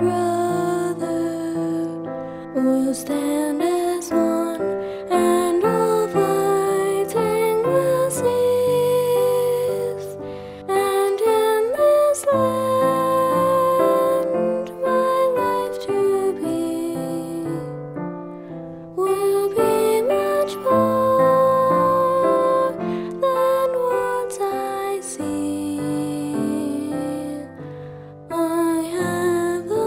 brother will stand as one, and all fighting will cease. And in this land, my life to be will be much more than words I see. I have a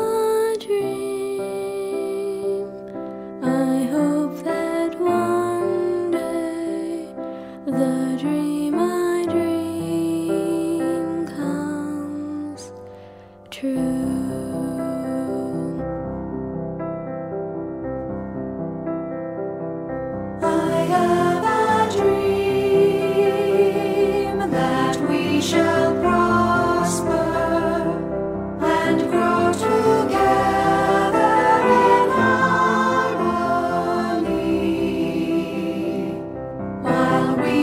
dream. I hope that one day the dream I dream comes true. I have a dream that we shall prosper and grow together in harmony, while we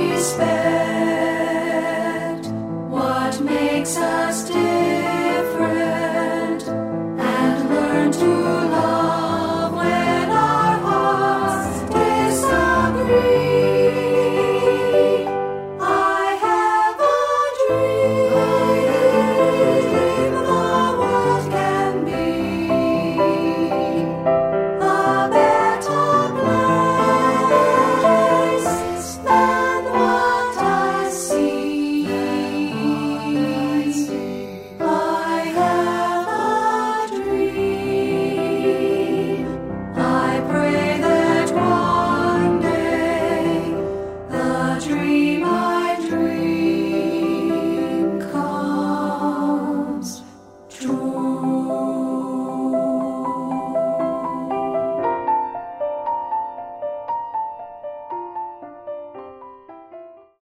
respect what makes us different and learn to